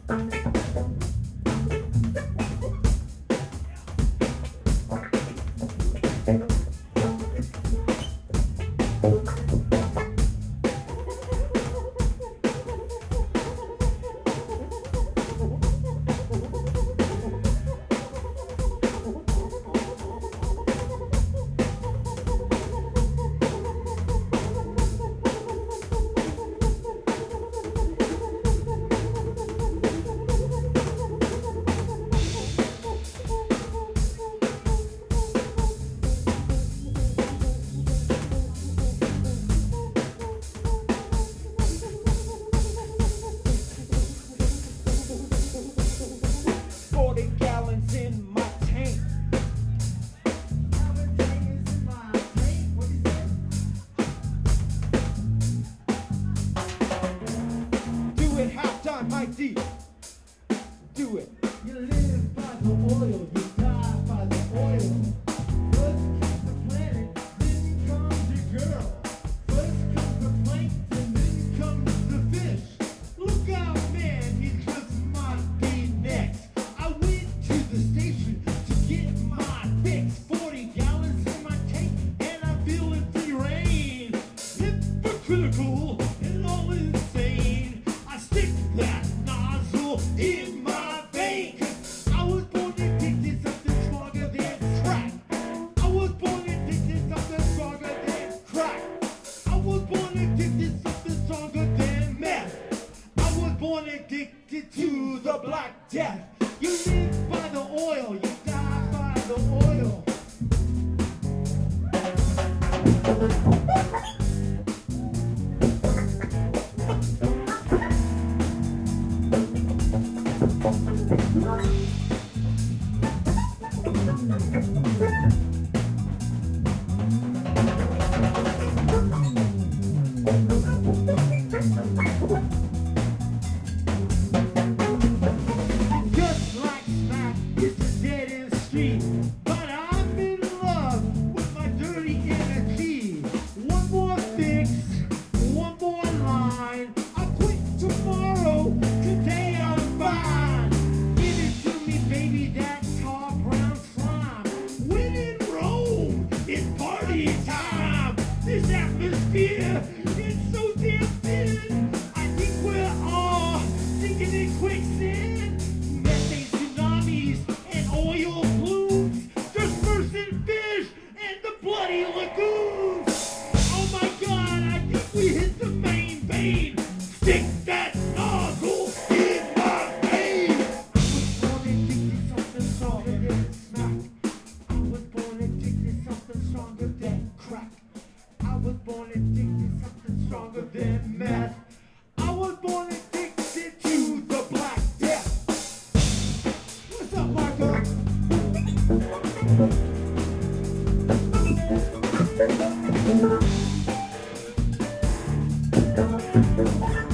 deep. Do it. You live by the oil, you die by the oil. First comes the planet, then comes your girl. First comes the plankton, then comes the fish. Look out, man, he just might be next. I went to the station to get my fix. 40 gallons in my tank, and I'm feeling deranged. Hypocritical and all insane. I stick that nozzle in my vein. I was born addicted to something stronger than crack. I was born addicted to something stronger than crack. I was born addicted to something stronger than meth. I was born addicted to the Black Death. You live by the oil, you die by the oil. Just like smack, it's a dead-end street. But I'm in love with my dirty energy. One more fix, one more line. I'll quit tomorrow, today I'm fine. Give it to me, baby, that tall brown slime. When in Rome, it's party time. This atmosphere is so damn thin. I think we're all sinking in quicksand. Methane tsunamis and oil plumes, dispersing fish and the bloody lagoons. Oh my God, I think we hit the main vein. Stick that nozzle in my vein. I was born addicted to something stronger than smack. I was born addicted to something stronger than crack. I was born addicted to something stronger than meth. I was born addicted to the Black Death. What's up, Marco?